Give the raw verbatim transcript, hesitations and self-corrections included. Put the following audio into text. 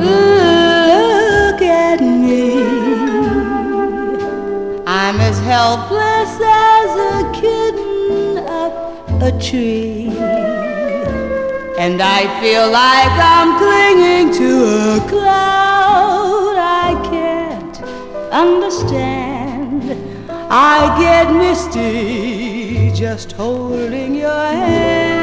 Look at me, I'm as helpless as a kitten up a tree, and I feel like I'm clinging to a cloud I can't understand. I get misty just holding your hand.